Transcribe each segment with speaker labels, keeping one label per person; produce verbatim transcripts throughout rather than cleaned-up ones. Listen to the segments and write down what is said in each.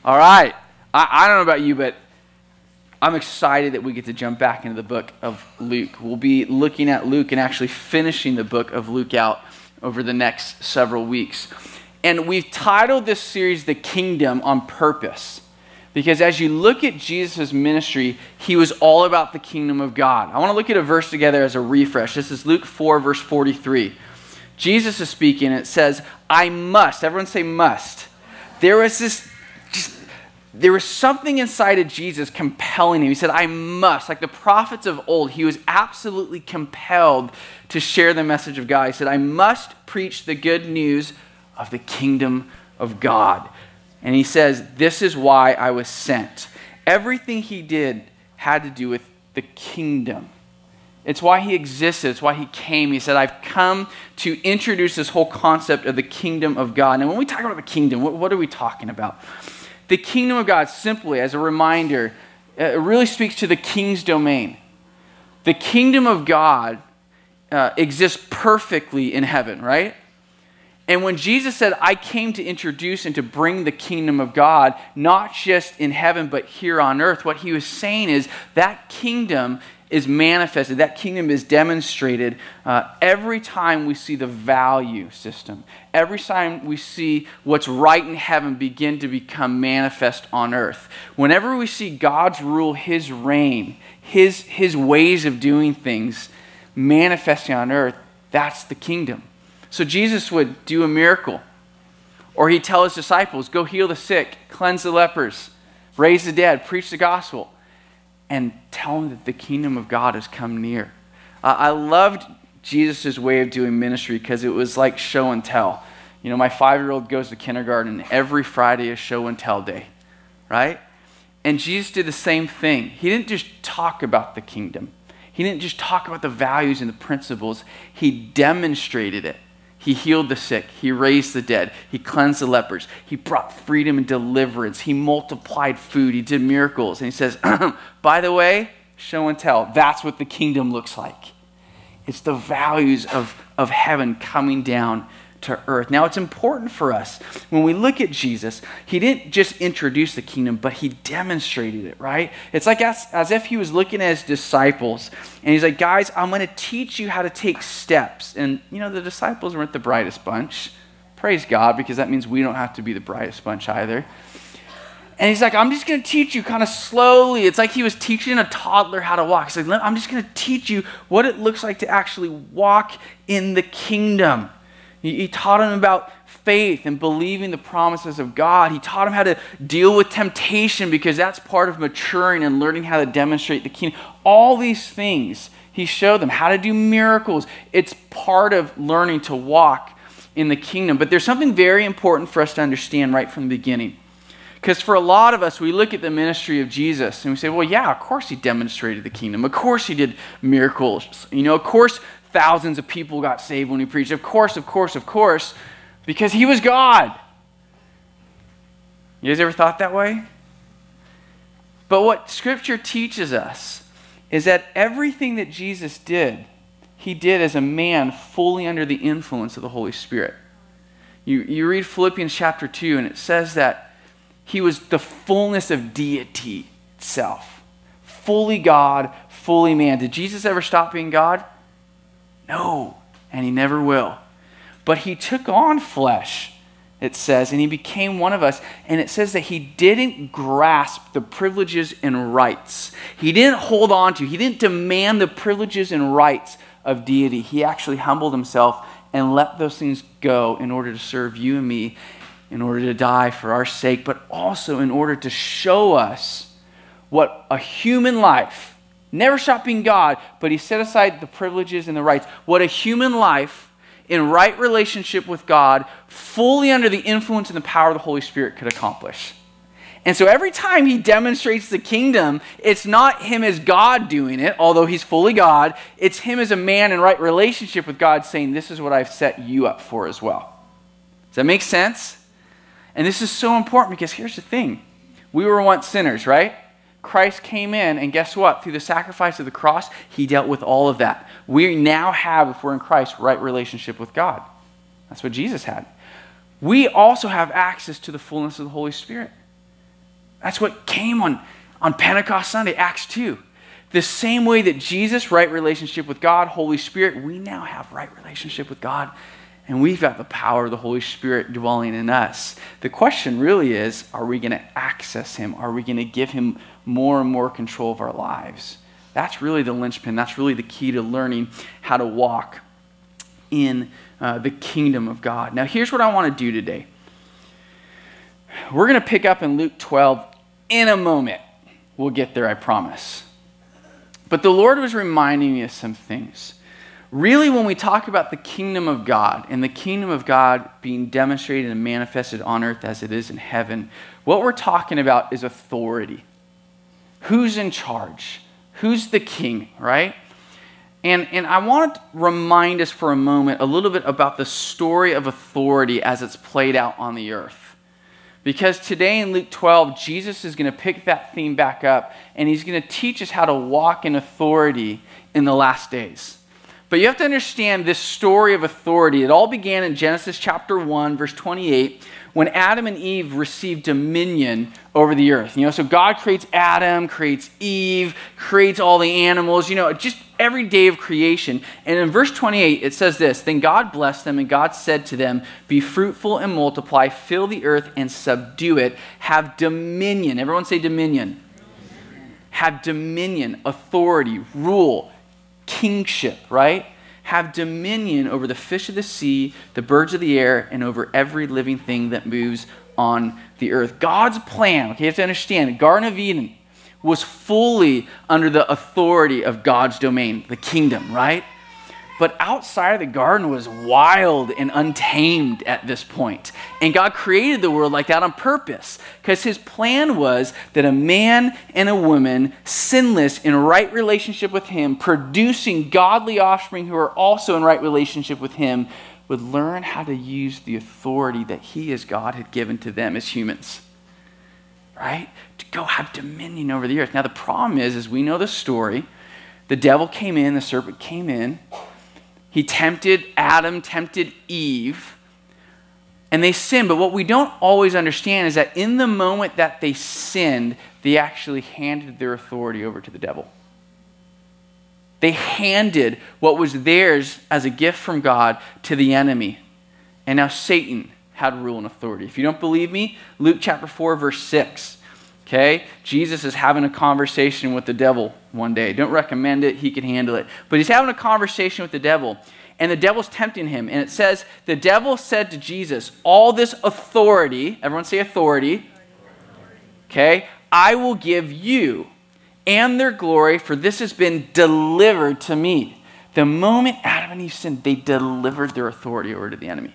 Speaker 1: All right. I, I don't know about you, but I'm excited that we get to jump back into the book of Luke. We'll be looking at Luke and actually finishing the book of Luke out over the next several weeks. And we've titled this series The Kingdom on purpose. Because as you look at Jesus' ministry, he was all about the kingdom of God. I want to look at a verse together as a refresh. This is Luke four, verse forty-three. Jesus is speaking, and it says, I must. Everyone say must. There was this, just, there was something inside of Jesus compelling him. He said, I must. Like the prophets of old, he was absolutely compelled to share the message of God. He said, I must preach the good news of the kingdom of God. And he says, this is why I was sent. Everything he did had to do with the kingdom. It's why he existed. It's why he came. He said, I've come to introduce this whole concept of the kingdom of God. And when we talk about the kingdom, what, what are we talking about? The kingdom of God, simply as a reminder, it really speaks to the king's domain. The kingdom of God uh, exists perfectly in heaven, right? And when Jesus said, I came to introduce and to bring the kingdom of God, not just in heaven, but here on earth, what he was saying is that kingdom is manifested, that kingdom is demonstrated uh, every time we see the value system. Every time we see what's right in heaven begin to become manifest on earth. Whenever we see God's rule, his reign, his, his ways of doing things manifesting on earth, that's the kingdom. So Jesus would do a miracle, or he'd tell his disciples, go heal the sick, cleanse the lepers, raise the dead, preach the gospel, and tell them that the kingdom of God has come near. Uh, I loved Jesus' way of doing ministry because it was like show and tell. You know, my five-year-old goes to kindergarten, and every Friday is show and tell day, right? And Jesus did the same thing. He didn't just talk about the kingdom. He didn't just talk about the values and the principles. He demonstrated it. He healed the sick. He raised the dead. He cleansed the lepers. He brought freedom and deliverance. He multiplied food. He did miracles. And he says, by the way, show and tell. That's what the kingdom looks like. It's the values of, of heaven coming down to earth. Now, it's important for us. When we look at Jesus, he didn't just introduce the kingdom, but he demonstrated it, right? It's like as, as if he was looking at his disciples, and he's like, guys, I'm going to teach you how to take steps. And, you know, the disciples weren't the brightest bunch. Praise God, because that means we don't have to be the brightest bunch either. And he's like, I'm just going to teach you kind of slowly. It's like he was teaching a toddler how to walk. He's like, I'm just going to teach you what it looks like to actually walk in the kingdom. He taught him about faith and believing the promises of God. He taught him how to deal with temptation because that's part of maturing and learning how to demonstrate the kingdom. All these things he showed them, how to do miracles. It's part of learning to walk in the kingdom. But there's something very important for us to understand right from the beginning. Because for a lot of us, we look at the ministry of Jesus and we say, well, yeah, of course he demonstrated the kingdom. Of course he did miracles. You know, of course thousands of people got saved when he preached. Of course, of course, of course, because he was God. You guys ever thought that way? But what Scripture teaches us is that everything that Jesus did, he did as a man fully under the influence of the Holy Spirit. You, you read Philippians chapter two, and it says that he was the fullness of deity itself. Fully God, fully man. Did Jesus ever stop being God? No, and he never will. But he took on flesh, it says, and he became one of us. And it says that he didn't grasp the privileges and rights. He didn't hold on to, he didn't demand the privileges and rights of deity. He actually humbled himself and let those things go in order to serve you and me, in order to die for our sake, but also in order to show us what a human life, never stopped being God, but he set aside the privileges and the rights. What a human life in right relationship with God, fully under the influence and the power of the Holy Spirit could accomplish. And so every time he demonstrates the kingdom, it's not him as God doing it, although he's fully God. It's him as a man in right relationship with God saying, this is what I've set you up for as well. Does that make sense? And this is so important because here's the thing. We were once sinners, right? Christ came in, and guess what? Through the sacrifice of the cross, he dealt with all of that. We now have, if we're in Christ, right relationship with God. That's what Jesus had. We also have access to the fullness of the Holy Spirit. That's what came on, on Pentecost Sunday, Acts two. The same way that Jesus, right relationship with God, Holy Spirit, we now have right relationship with God, and we've got the power of the Holy Spirit dwelling in us. The question really is, are we going to access him? Are we going to give him more and more control of our lives? That's really the linchpin. That's really the key to learning how to walk in uh, the kingdom of God. Now, here's what I want to do today. We're going to pick up in Luke twelve in a moment. We'll get there, I promise. But the Lord was reminding me of some things. Really, when we talk about the kingdom of God and the kingdom of God being demonstrated and manifested on earth as it is in heaven, what we're talking about is authority. Who's in charge? Who's the king, right? And, and I want to remind us for a moment a little bit about the story of authority as it's played out on the earth. Because today in Luke twelve, Jesus is going to pick that theme back up, and he's going to teach us how to walk in authority in the last days. But you have to understand this story of authority. It all began in Genesis chapter one, verse twenty-eight, when Adam and Eve received dominion over the earth. You know, so God creates Adam, creates Eve, creates all the animals, you know, just every day of creation. And in verse twenty-eight, it says this, "Then God blessed them, and God said to them, 'Be fruitful and multiply, fill the earth and subdue it. Have dominion.'" Everyone say dominion. Have dominion, authority, rule, kingship, right? Have dominion over the fish of the sea, the birds of the air, and over every living thing that moves on the earth. God's plan, okay, you have to understand, the Garden of Eden was fully under the authority of God's domain, the kingdom, right? But outside of the garden was wild and untamed at this point. And God created the world like that on purpose, because his plan was that a man and a woman, sinless, in right relationship with him, producing godly offspring who are also in right relationship with him, would learn how to use the authority that he as God had given to them as humans. Right? To go have dominion over the earth. Now the problem is, as we know the story, the devil came in, the serpent came in, he tempted Adam, tempted Eve, and they sinned. But what we don't always understand is that in the moment that they sinned, they actually handed their authority over to the devil. They handed what was theirs as a gift from God to the enemy. And now Satan had rule and authority. If you don't believe me, Luke chapter four, verse six. Okay? Jesus is having a conversation with the devil one day. Don't recommend it. He can handle it. But he's having a conversation with the devil. And the devil's tempting him. And it says, the devil said to Jesus, "All this authority," everyone say authority, okay, "I will give you and their glory, for this has been delivered to me." The moment Adam and Eve sinned, they delivered their authority over to the enemy.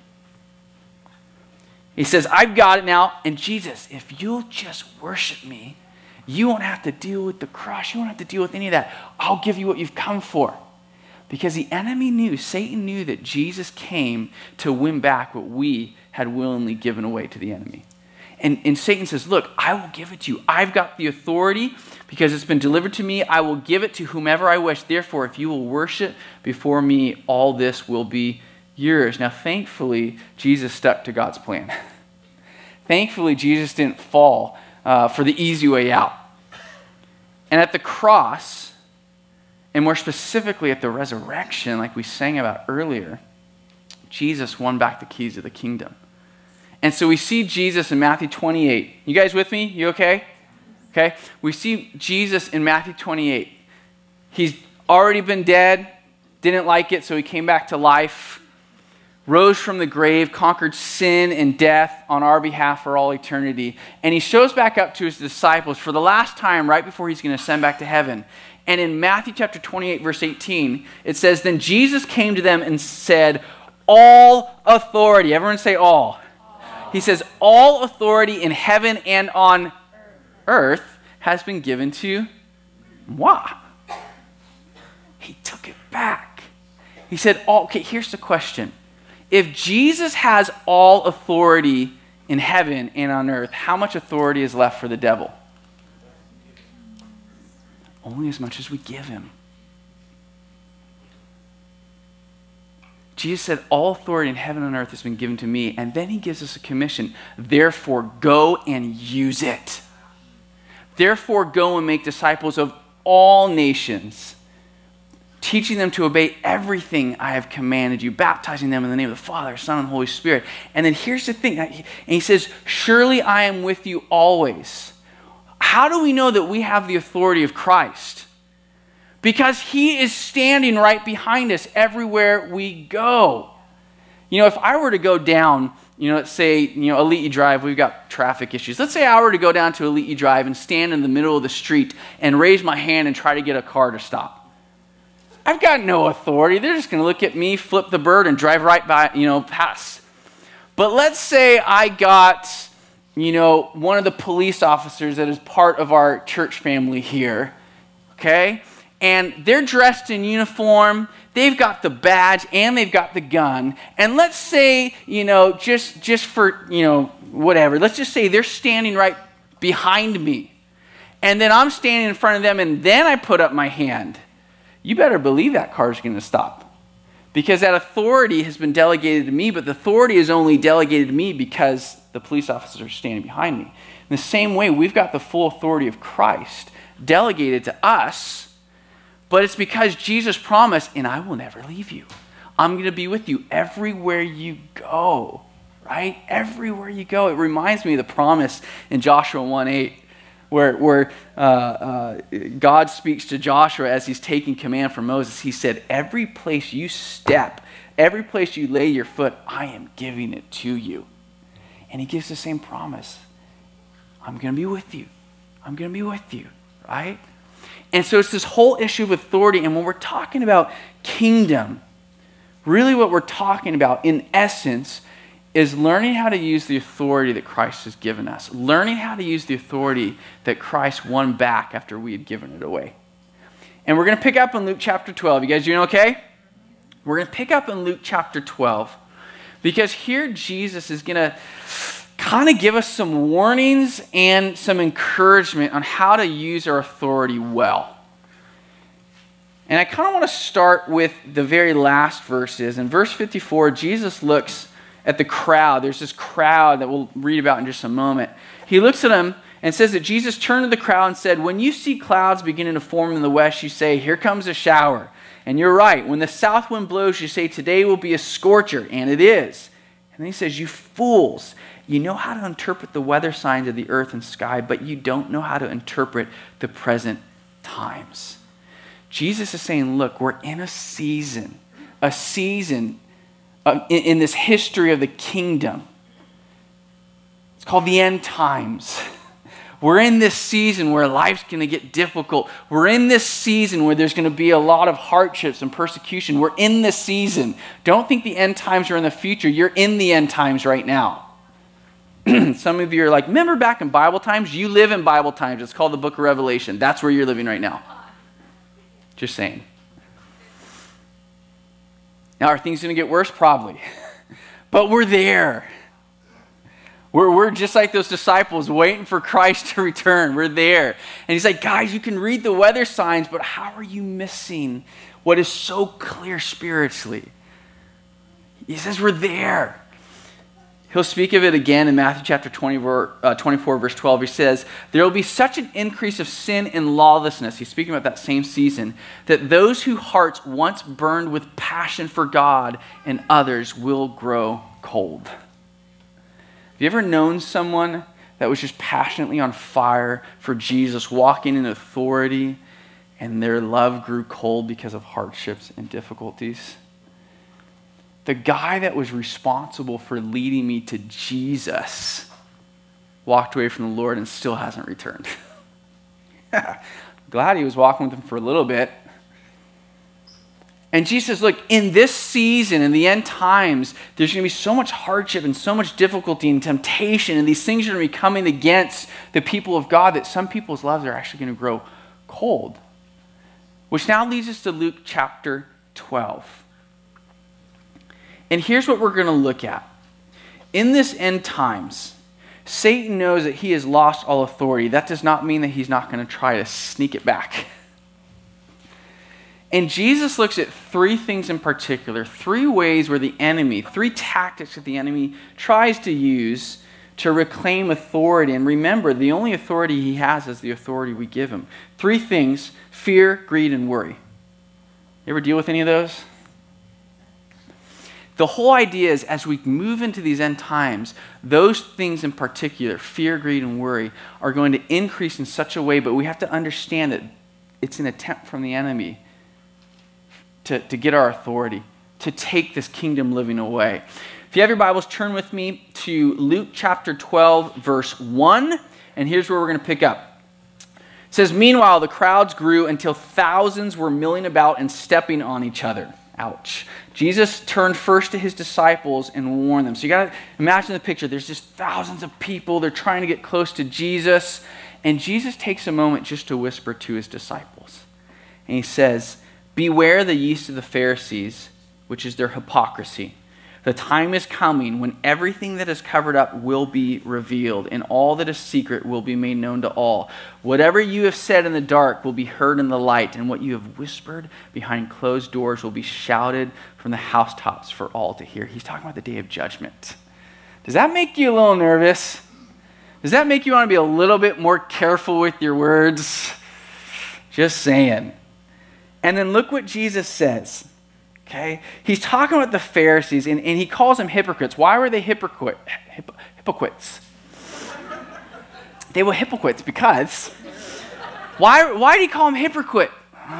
Speaker 1: He says, "I've got it now. And Jesus, if you'll just worship me, you won't have to deal with the cross. You won't have to deal with any of that. I'll give you what you've come for." Because the enemy knew, Satan knew that Jesus came to win back what we had willingly given away to the enemy. And, and Satan says, "Look, I will give it to you. I've got the authority because it's been delivered to me. I will give it to whomever I wish. Therefore, if you will worship before me, all this will be yours." Now, thankfully, Jesus stuck to God's plan. Thankfully, Jesus didn't fall uh, for the easy way out. And at the cross, and more specifically at the resurrection, like we sang about earlier, Jesus won back the keys of the kingdom. And so we see Jesus in Matthew twenty-eight. You guys with me? You okay? Okay. We see Jesus in Matthew twenty-eight. He's already been dead, didn't like it, so he came back to life, rose from the grave, conquered sin and death on our behalf for all eternity. And he shows back up to his disciples for the last time right before he's going to ascend back to heaven. And in Matthew chapter twenty-eight, verse eighteen, it says, "Then Jesus came to them and said, 'All authority,'" everyone say all. He says, "All authority in heaven and on earth has been given to moi." He took it back. He said, oh, okay, here's the question. If Jesus has all authority in heaven and on earth, how much authority is left for the devil? Only as much as we give him. Jesus said, "All authority in heaven and earth has been given to me." And then he gives us a commission. Therefore, go and use it. Therefore, go and make disciples of all nations, teaching them to obey everything I have commanded you, baptizing them in the name of the Father, Son, and Holy Spirit. And then here's the thing, and he says, surely I am with you always. How do we know that we have the authority of Christ? Because he is standing right behind us everywhere we go. You know, if I were to go down, you know, let's say, you know, Aliti Drive, we've got traffic issues. Let's say I were to go down to Aliti Drive and stand in the middle of the street and raise my hand and try to get a car to stop. I've got no authority. They're just going to look at me, flip the bird, and drive right by, you know, pass. But let's say I got, you know, one of the police officers that is part of our church family here, okay? And they're dressed in uniform, they've got the badge, and they've got the gun. And let's say, you know, just, just for, you know, whatever, let's just say they're standing right behind me. And then I'm standing in front of them, and then I put up my hand. You better believe that car's going to stop. Because that authority has been delegated to me, but the authority is only delegated to me because the police officers are standing behind me. In the same way, we've got the full authority of Christ delegated to us, but it's because Jesus promised, and I will never leave you. I'm going to be with you everywhere you go, right? Everywhere you go. It reminds me of the promise in Joshua one eight, where, where uh, uh, God speaks to Joshua as he's taking command from Moses. He said, every place you step, every place you lay your foot, I am giving it to you. And he gives the same promise. I'm going to be with you. I'm going to be with you, right? And so it's this whole issue of authority. And when we're talking about kingdom, really what we're talking about in essence is learning how to use the authority that Christ has given us. Learning how to use the authority that Christ won back after we had given it away. And we're going to pick up in Luke chapter twelve. You guys doing okay? We're going to pick up in Luke chapter twelve. Because here Jesus is going to kind of give us some warnings and some encouragement on how to use our authority well. And I kind of want to start with the very last verses. In verse fifty-four, Jesus looks at the crowd. There's this crowd that we'll read about in just a moment. He looks at them and says that Jesus turned to the crowd and said, when you see clouds beginning to form in the west, you say, here comes a shower. And you're right. When the south wind blows, you say, today will be a scorcher. And it is. And then he says, you fools. You know how to interpret the weather signs of the earth and sky, but you don't know how to interpret the present times. Jesus is saying, look, we're in a season, a season uh, in, in this history of the kingdom. It's called the end times. We're in this season where life's going to get difficult. We're in this season where there's going to be a lot of hardships and persecution. We're in this season. Don't think the end times are in the future. You're in the end times right now. Some of you are like, remember back in Bible times? You live in Bible times. It's called the book of Revelation. That's where you're living right now. Just saying. Now, are things going to get worse? Probably. But we're there. We're, we're just like those disciples waiting for Christ to return. We're there. And he's like, guys, you can read the weather signs, but how are you missing what is so clear spiritually? He says we're there. He'll speak of it again in Matthew chapter twenty, uh, twenty-four, verse twelve. He says, there will be such an increase of sin and lawlessness, he's speaking about that same season, that those whose hearts once burned with passion for God and others will grow cold. Have you ever known someone that was just passionately on fire for Jesus, walking in authority, and their love grew cold because of hardships and difficulties? The guy that was responsible for leading me to Jesus walked away from the Lord and still hasn't returned. Glad he was walking with him for a little bit. And Jesus says, look, in this season, in the end times, there's going to be so much hardship and so much difficulty and temptation, and these things are going to be coming against the people of God that some people's lives are actually going to grow cold. Which now leads us to Luke chapter twelve. And here's what we're going to look at. In this end times, Satan knows that he has lost all authority. That does not mean that he's not going to try to sneak it back. And Jesus looks at three things in particular, three ways where the enemy, three tactics that the enemy tries to use to reclaim authority. And remember, the only authority he has is the authority we give him. Three things: fear, greed, and worry. You ever deal with any of those? The whole idea is, as we move into these end times, those things in particular, fear, greed, and worry, are going to increase in such a way, but we have to understand that it's an attempt from the enemy to, to get our authority, to take this kingdom living away. If you have your Bibles, turn with me to Luke chapter twelve, verse one, and here's where we're going to pick up. It says, "Meanwhile, the crowds grew until thousands were milling about and stepping on each other." Ouch. Jesus turned first to his disciples and warned them. So you got to imagine the picture. There's just thousands of people. They're trying to get close to Jesus. And Jesus takes a moment just to whisper to his disciples. And he says, "Beware the yeast of the Pharisees, which is their hypocrisy. The time is coming when everything that is covered up will be revealed, and all that is secret will be made known to all. Whatever you have said in the dark will be heard in the light, and what you have whispered behind closed doors will be shouted from the housetops for all to hear." He's talking about the day of judgment. Does that make you a little nervous? Does that make you want to be a little bit more careful with your words? Just saying. And then look what Jesus says. Okay? He's talking about the Pharisees, and, and he calls them hypocrites. Why were they hypocrite, hip, hypocrites? They were hypocrites because, why, why did he call them hypocrite?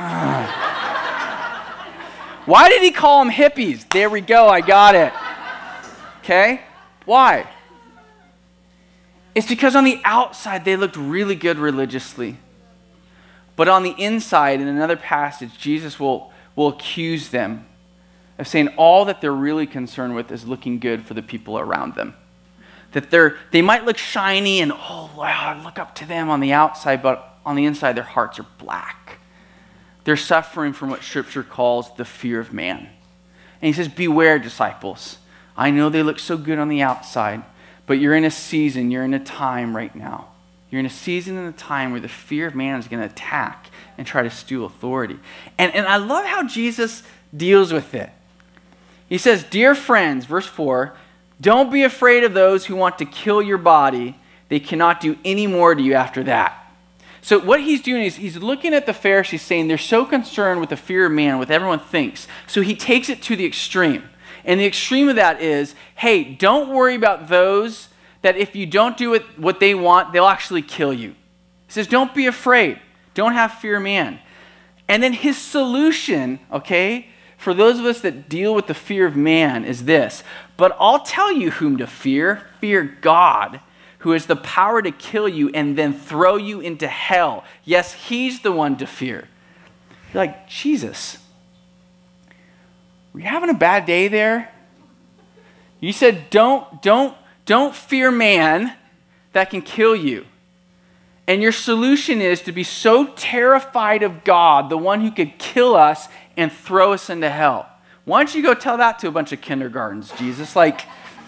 Speaker 1: Why did he call them hippies? There we go, I got it. Okay? Why? It's because on the outside they looked really good religiously. But on the inside, in another passage, Jesus will, will accuse them of saying all that they're really concerned with is looking good for the people around them. That they're, they might look shiny and, oh, wow, I look up to them on the outside, but on the inside their hearts are black. They're suffering from what Scripture calls the fear of man. And he says, beware, disciples. I know they look so good on the outside, but you're in a season, you're in a time right now. You're in a season and a time where the fear of man is going to attack and try to steal authority. And, and I love how Jesus deals with it. He says, "Dear friends," verse four, "don't be afraid of those who want to kill your body. They cannot do any more to you after that." So what he's doing is he's looking at the Pharisees saying they're so concerned with the fear of man, what everyone thinks. So he takes it to the extreme. And the extreme of that is, hey, don't worry about those that if you don't do it, what they want, they'll actually kill you. He says, don't be afraid. Don't have fear of man. And then his solution, okay, for those of us that deal with the fear of man is this: "But I'll tell you whom to fear. Fear God, who has the power to kill you and then throw you into hell. Yes, he's the one to fear." You're like, Jesus, were you having a bad day there? You said, don't, don't, don't fear man that can kill you. And your solution is to be so terrified of God, the one who could kill us and throw us into hell. Why don't you go tell that to a bunch of kindergartens, Jesus? Like,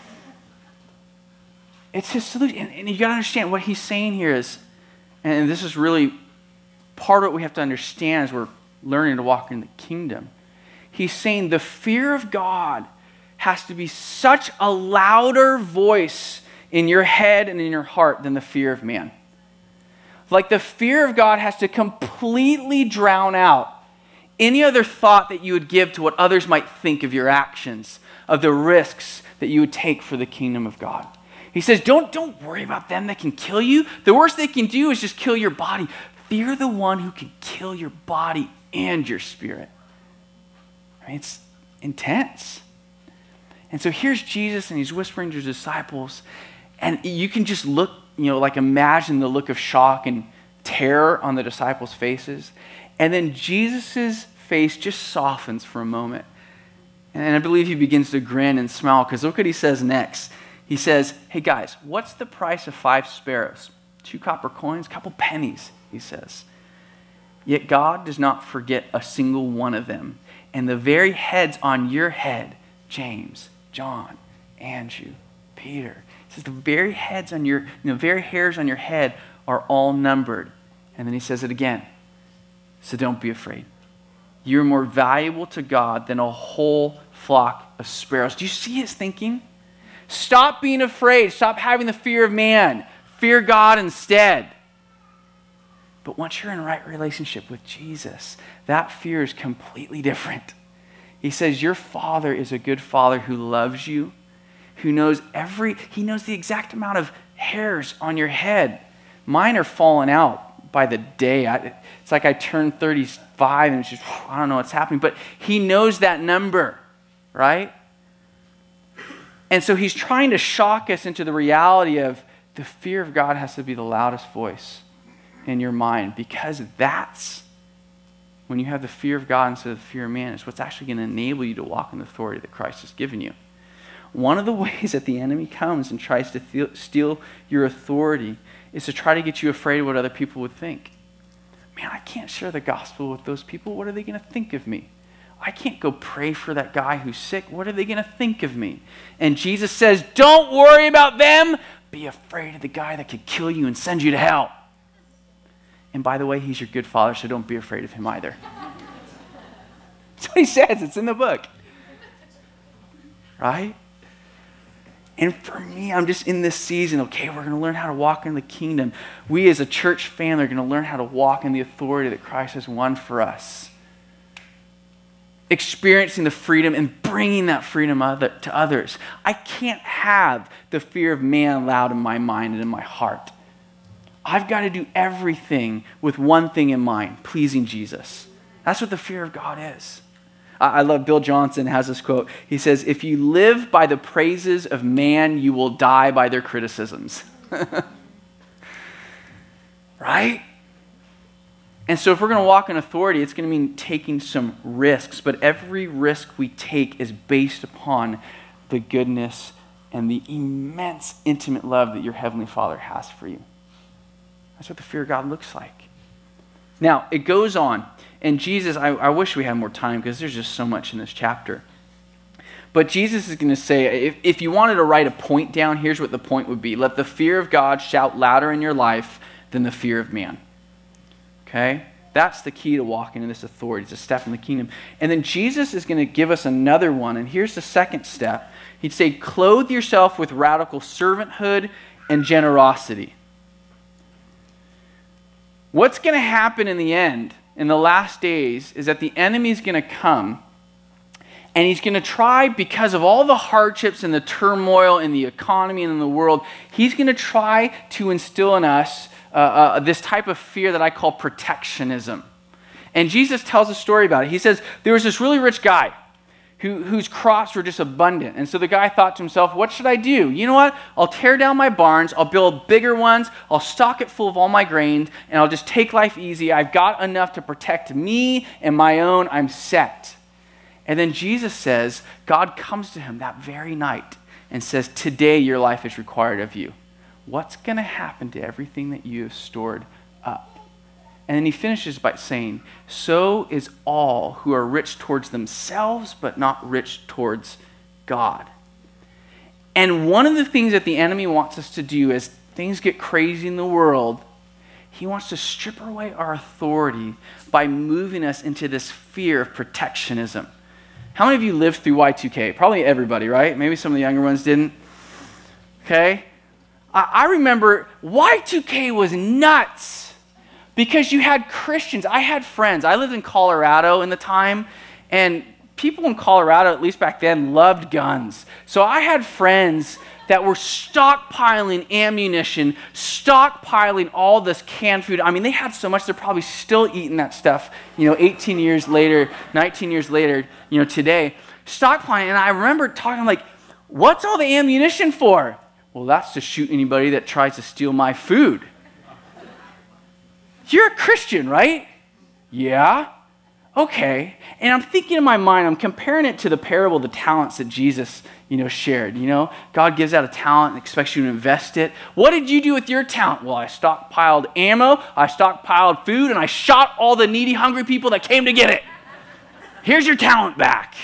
Speaker 1: it's his solution. And, and you got to understand what he's saying here is, and this is really part of what we have to understand as we're learning to walk in the kingdom. He's saying the fear of God has to be such a louder voice in your head and in your heart than the fear of man. Like the fear of God has to completely drown out any other thought that you would give to what others might think of your actions, of the risks that you would take for the kingdom of God. He says, don't, don't worry about them that can kill you. The worst they can do is just kill your body. Fear the one who can kill your body and your spirit. I mean, it's intense. And so here's Jesus, and he's whispering to his disciples, and you can just look, you know, like imagine the look of shock and terror on the disciples' faces. And then Jesus' face just softens for a moment. And I believe he begins to grin and smile, because look what he says next. He says, hey guys, what's the price of five sparrows? Two copper coins, a couple pennies, he says. Yet God does not forget a single one of them. And the very heads on your head, James, John, Andrew, Peter. He says the very heads on your, you know, very hairs on your head are all numbered. And then he says it again. So don't be afraid. You're more valuable to God than a whole flock of sparrows. Do you see his thinking? Stop being afraid. Stop having the fear of man. Fear God instead. But once you're in a right relationship with Jesus, that fear is completely different. He says, your Father is a good Father who loves you, who knows every, he knows the exact amount of hairs on your head. Mine are falling out by the day. I, it's like I turned thirty-five and it's just, I don't know what's happening. But he knows that number, right? And so he's trying to shock us into the reality of the fear of God has to be the loudest voice in your mind, because that's when you have the fear of God instead of the fear of man, is what's actually going to enable you to walk in the authority that Christ has given you. One of the ways that the enemy comes and tries to feel, steal your authority is to try to get you afraid of what other people would think. Man, I can't share the gospel with those people. What are they going to think of me? I can't go pray for that guy who's sick. What are they going to think of me? And Jesus says, don't worry about them. Be afraid of the guy that could kill you and send you to hell. And by the way, he's your good Father, so don't be afraid of him either. That's what he says. It's in the book. Right? And for me, I'm just in this season, okay, we're going to learn how to walk in the kingdom. We as a church family are going to learn how to walk in the authority that Christ has won for us. Experiencing the freedom and bringing that freedom other, to others. I can't have the fear of man loud in my mind and in my heart. I've got to do everything with one thing in mind, pleasing Jesus. That's what the fear of God is. I, I love Bill Johnson has this quote. He says, if you live by the praises of man, you will die by their criticisms. Right? And so if we're going to walk in authority, it's going to mean taking some risks. But every risk we take is based upon the goodness and the immense, intimate love that your Heavenly Father has for you. That's what the fear of God looks like. Now, it goes on. And Jesus, I, I wish we had more time because there's just so much in this chapter. But Jesus is going to say, if, if you wanted to write a point down, here's what the point would be. Let the fear of God shout louder in your life than the fear of man. Okay? That's the key to walking in this authority. It's a step in the kingdom. And then Jesus is going to give us another one. And here's the second step. He'd say, clothe yourself with radical servanthood and generosity. What's going to happen in the end, in the last days, is that the enemy's going to come and he's going to try, because of all the hardships and the turmoil in the economy and in the world, he's going to try to instill in us uh, uh, this type of fear that I call protectionism. And Jesus tells a story about it. He says, there was this really rich guy who, whose crops were just abundant. And so the guy thought to himself, what should I do? You know what? I'll tear down my barns. I'll build bigger ones. I'll stock it full of all my grain. And I'll just take life easy. I've got enough to protect me and my own. I'm set. And then Jesus says, God comes to him that very night and says, today your life is required of you. What's going to happen to everything that you have stored up? And then he finishes by saying, so is all who are rich towards themselves, but not rich towards God. And one of the things that the enemy wants us to do as things get crazy in the world, he wants to strip away our authority by moving us into this fear of protectionism. How many of you lived through Y two K? Probably everybody, right? Maybe some of the younger ones didn't. Okay? I, I remember Y two K was nuts because you had Christians. I had friends. I lived in Colorado in the time, and people in Colorado, at least back then, loved guns. So I had friends that were stockpiling ammunition, stockpiling all this canned food. I mean, they had so much, they're probably still eating that stuff, you know, eighteen years later, nineteen years later, you know, today. Stockpiling, and I remember talking like, what's all the ammunition for? Well, that's to shoot anybody that tries to steal my food. You're a Christian, right? Yeah. Okay. And I'm thinking in my mind, I'm comparing it to the parable of the talents that Jesus, you know, shared. You know, God gives out a talent and expects you to invest it. What did you do with your talent? Well, I stockpiled ammo, I stockpiled food, and I shot all the needy, hungry people that came to get it. Here's your talent back.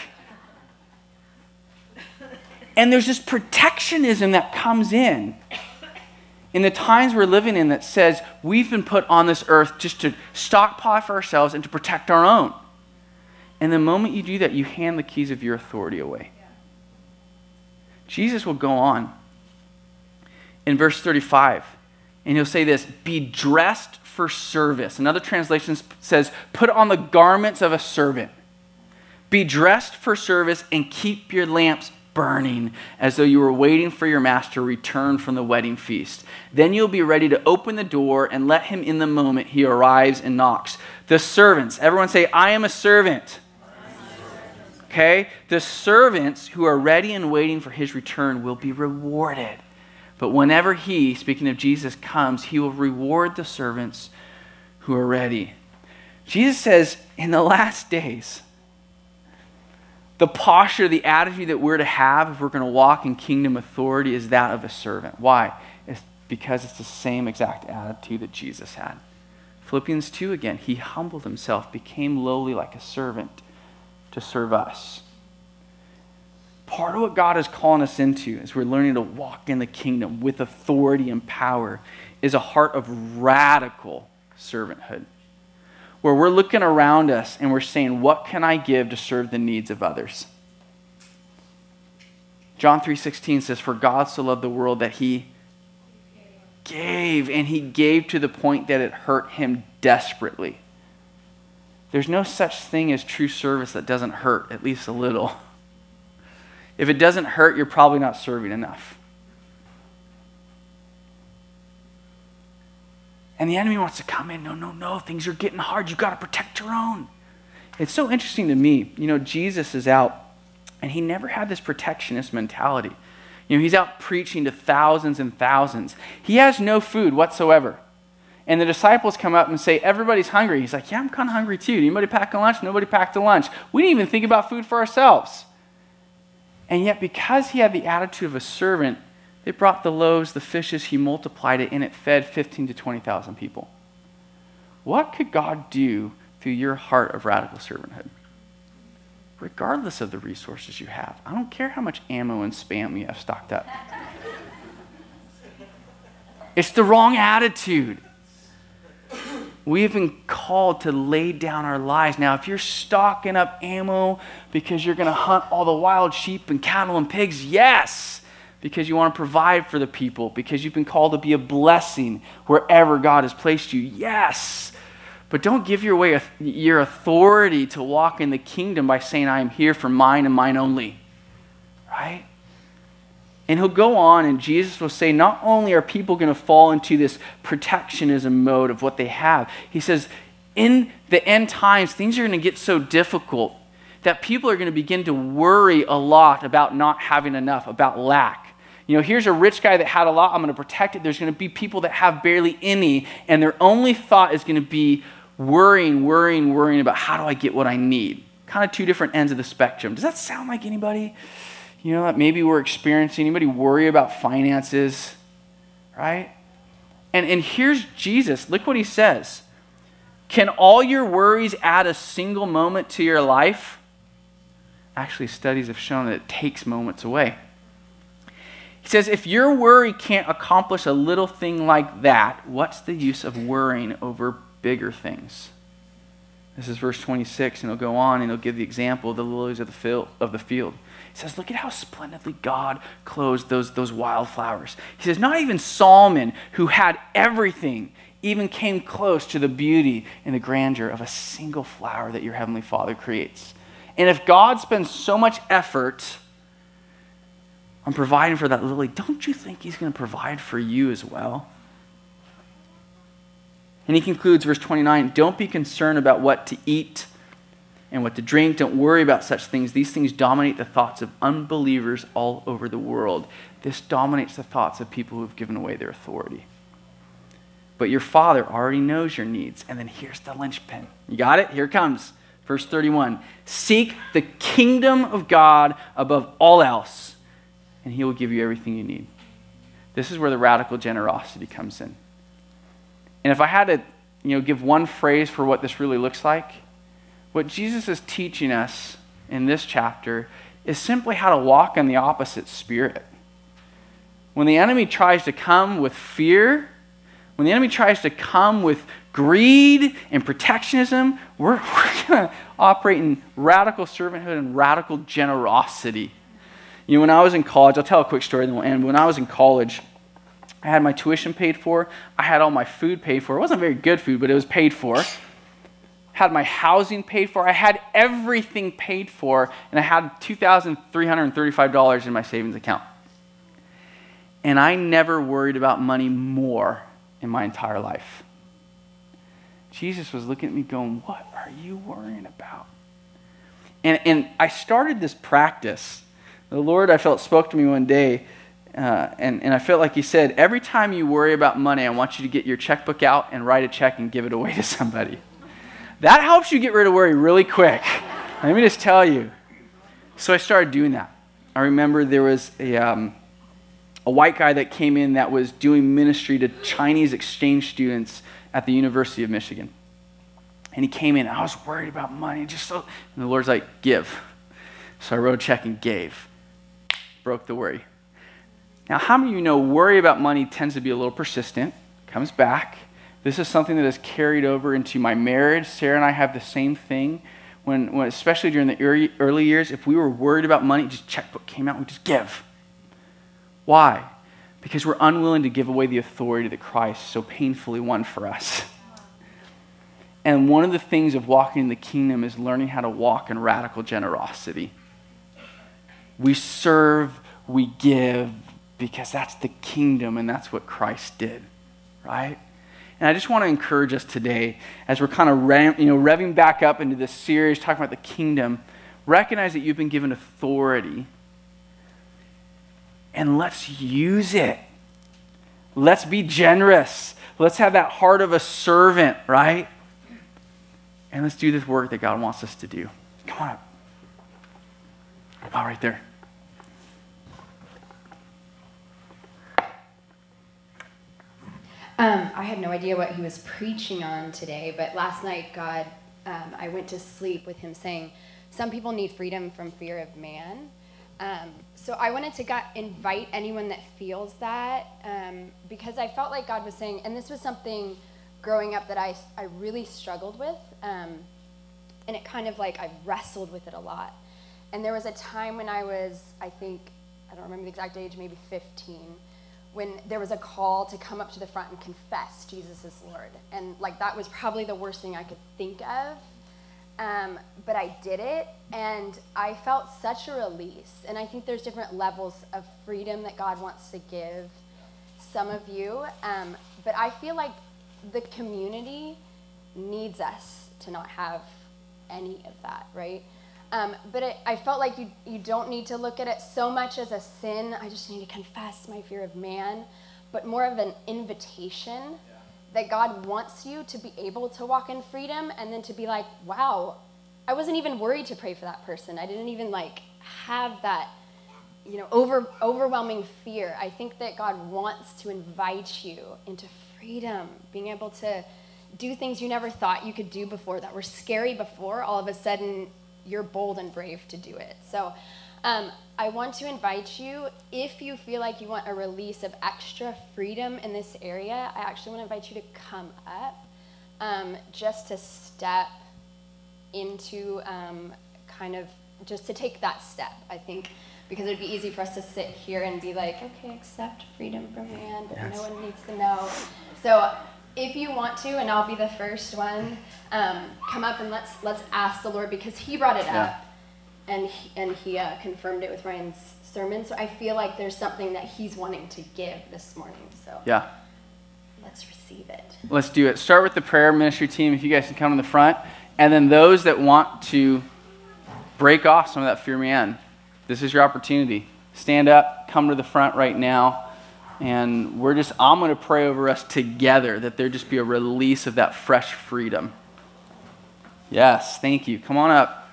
Speaker 1: And there's this protectionism that comes in in the times we're living in that says we've been put on this earth just to stockpile for ourselves and to protect our own. And the moment you do that, you hand the keys of your authority away. Jesus will go on in verse thirty-five, and he'll say this, be dressed for service. Another translation says, put on the garments of a servant. Be dressed for service and keep your lamps burning as though you were waiting for your master to return from the wedding feast. Then you'll be ready to open the door and let him in the moment he arrives and knocks. The servants, everyone say, I am a servant. Okay? The servants who are ready and waiting for his return will be rewarded. But whenever he, speaking of Jesus, comes, he will reward the servants who are ready. Jesus says, in the last days, the posture, the attitude that we're to have if we're going to walk in kingdom authority is that of a servant. Why? It's because it's the same exact attitude that Jesus had. Philippians two again, he humbled himself, became lowly like a servant to serve us. Part of what God is calling us into as we're learning to walk in the kingdom with authority and power is a heart of radical servanthood, where we're looking around us and we're saying, what can I give to serve the needs of others? John three sixteen says, for God so loved the world that he gave, and he gave to the point that it hurt him desperately. There's no such thing as true service that doesn't hurt, at least a little. If it doesn't hurt, you're probably not serving enough. And the enemy wants to come in. No, no, no. Things are getting hard. You've got to protect your own. It's so interesting to me. You know, Jesus is out, and he never had this protectionist mentality. You know, he's out preaching to thousands and thousands. He has no food whatsoever. And the disciples come up and say, everybody's hungry. He's like, yeah, I'm kind of hungry too. Did anybody pack a lunch? Nobody packed a lunch. We didn't even think about food for ourselves. And yet, because he had the attitude of a servant, they brought the loaves, the fishes, he multiplied it, and it fed fifteen to twenty thousand people. What could God do through your heart of radical servanthood? Regardless of the resources you have. I don't care how much ammo and spam you have stocked up. It's the wrong attitude. We have been called to lay down our lives. Now, if you're stocking up ammo because you're going to hunt all the wild sheep and cattle and pigs, yes, because you want to provide for the people, because you've been called to be a blessing wherever God has placed you, yes. But don't give your, way, your authority to walk in the kingdom by saying, I am here for mine and mine only, right? And he'll go on, and Jesus will say, not only are people going to fall into this protectionism mode of what they have, he says, in the end times, things are going to get so difficult that people are going to begin to worry a lot about not having enough, about lack. You know, here's a rich guy that had a lot, I'm going to protect it. There's going to be people that have barely any, and their only thought is going to be worrying, worrying, worrying about how do I get what I need. Kind of two different ends of the spectrum. Does that sound like anybody? You know, that maybe we're experiencing. Anybody worry about finances, right? And, and here's Jesus. Look what he says. Can all your worries add a single moment to your life? Actually, studies have shown that it takes moments away. He says, if your worry can't accomplish a little thing like that, what's the use of worrying over bigger things? This is verse twenty-six, and he'll go on and he'll give the example of the lilies of the field. Of the field. He says, look at how splendidly God clothes those, those wildflowers. He says, not even Solomon, who had everything, even came close to the beauty and the grandeur of a single flower that your Heavenly Father creates. And if God spends so much effort on providing for that lily, don't you think he's going to provide for you as well? And he concludes, verse twenty-nine, don't be concerned about what to eat and what to drink. Don't worry about such things. These things dominate the thoughts of unbelievers all over the world. This dominates the thoughts of people who have given away their authority. But your Father already knows your needs. And then here's the linchpin. You got it? Here it comes. Verse thirty-one. Seek the kingdom of God above all else, and he will give you everything you need. This is where the radical generosity comes in. And if I had to, you know, give one phrase for what this really looks like, what Jesus is teaching us in this chapter is simply how to walk in the opposite spirit. When the enemy tries to come with fear, when the enemy tries to come with greed and protectionism, we're, we're going to operate in radical servanthood and radical generosity. You know, when I was in college, I'll tell a quick story, then we'll end. When I was in college, I had my tuition paid for. I had all my food paid for. It wasn't very good food, but it was paid for. Had my housing paid for. I had everything paid for, and I had two thousand three hundred thirty-five dollars in my savings account. And I never worried about money more in my entire life. Jesus was looking at me going, what are you worrying about? And, and I started this practice. The Lord, I felt, spoke to me one day, uh, and, and I felt like he said, every time you worry about money, I want you to get your checkbook out and write a check and give it away to somebody. That helps you get rid of worry really quick. Let me just tell you. So I started doing that. I remember there was a, um, a white guy that came in that was doing ministry to Chinese exchange students at the University of Michigan. And he came in, and I was worried about money. Just so, and the Lord's like, give. So I wrote a check and gave. Broke the worry. Now, how many of you know worry about money tends to be a little persistent, comes back. This is something that is carried over into my marriage. Sarah and I have the same thing. When, when especially during the early, early years, if we were worried about money, just checkbook came out, we just give. Why? Because we're unwilling to give away the authority that Christ so painfully won for us. And one of the things of walking in the kingdom is learning how to walk in radical generosity. We serve, we give, because that's the kingdom and that's what Christ did, right? And I just want to encourage us today, as we're kind of rev, you know, revving back up into this series, talking about the kingdom, recognize that you've been given authority, and let's use it. Let's be generous. Let's have that heart of a servant, right? And let's do this work that God wants us to do. Come on up. Oh, right there.
Speaker 2: Um, I had no idea what he was preaching on today, but last night, God, um, I went to sleep with him saying, some people need freedom from fear of man. Um, so I wanted to God, invite anyone that feels that, um, because I felt like God was saying, and this was something growing up that I, I really struggled with, um, and it kind of like, I wrestled with it a lot. And there was a time when I was, I think, I don't remember the exact age, maybe fifteen, when there was a call to come up to the front and confess Jesus is Lord. And like that was probably the worst thing I could think of. Um, but I did it, and I felt such a release. And I think there's different levels of freedom that God wants to give some of you. Um, but I feel like the community needs us to not have any of that, right? Um, but it, I felt like you, you don't need to look at it so much as a sin. I just need to confess my fear of man, but more of an invitation yeah. that God wants you to be able to walk in freedom, and then to be like, wow, I wasn't even worried to pray for that person. I didn't even like have that, you know, over, overwhelming fear. I think that God wants to invite you into freedom, being able to do things you never thought you could do before, that were scary before. All of a sudden, you're bold and brave to do it. So um, I want to invite you, if you feel like you want a release of extra freedom in this area, I actually want to invite you to come up, um, just to step into um, kind of, just to take that step, I think, because it would be easy for us to sit here and be like, okay, accept freedom from man, but yes. no one needs to know. So if you want to, and I'll be the first one, um, come up and let's let's ask the Lord, because he brought it yeah. up, and he, and he uh, confirmed it with Ryan's sermon. So I feel like there's something that he's wanting to give this morning. So
Speaker 1: yeah,
Speaker 2: let's receive it.
Speaker 1: Let's do it. Start with the prayer ministry team, if you guys can come to the front, and then those that want to break off some of that fear man, this is your opportunity. Stand up, come to the front right now. And we're just, I'm going to pray over us together that there just be a release of that fresh freedom. Yes, thank you. Come on up.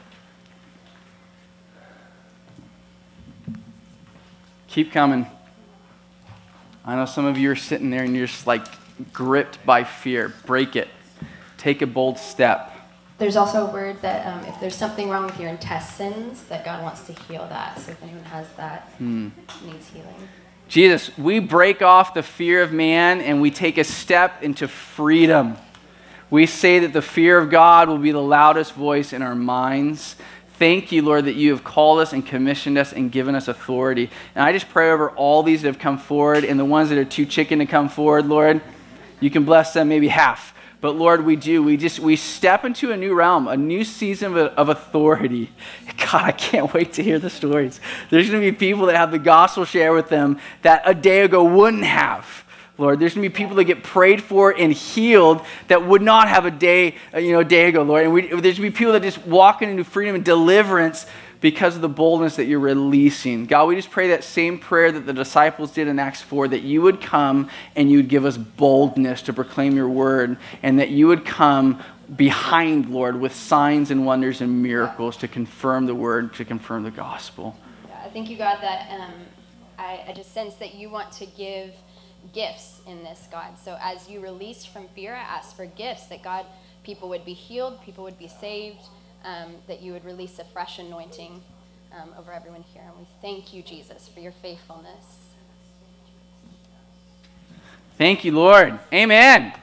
Speaker 1: Keep coming. I know some of you are sitting there and you're just like gripped by fear. Break it. Take a bold step.
Speaker 2: There's also a word that um, if there's something wrong with your intestines, that God wants to heal that. So if anyone has that, hmm. needs healing.
Speaker 1: Jesus, we break off the fear of man and we take a step into freedom. We say that the fear of God will be the loudest voice in our minds. thank you, Lord, that you have called us and commissioned us and given us authority. And I just pray over all these that have come forward and the ones that are too chicken to come forward, Lord, you can bless them maybe half. But Lord, we do. We just, we step into a new realm, a new season of, of authority. God, I can't wait to hear the stories. There's going to be people that have the gospel share with them that a day ago wouldn't have. Lord, there's going to be people that get prayed for and healed that would not have a day, you know, a day ago, Lord. And we, there's going to be people that just walk into freedom and deliverance because of the boldness that you're releasing. God, we just pray that same prayer that the disciples did in Acts four, that you would come and you would give us boldness to proclaim your word, and that you would come behind, Lord, with signs and wonders and miracles to confirm the word, to confirm the gospel.
Speaker 2: Yeah, I think you got that. Um, I, I just sense that you want to give gifts in this, God. So as you released from fear, I asked for gifts, that God, people would be healed, people would be saved, um, that you would release a fresh anointing um, over everyone here. And we thank you, Jesus, for your faithfulness.
Speaker 1: Thank you, Lord. Amen.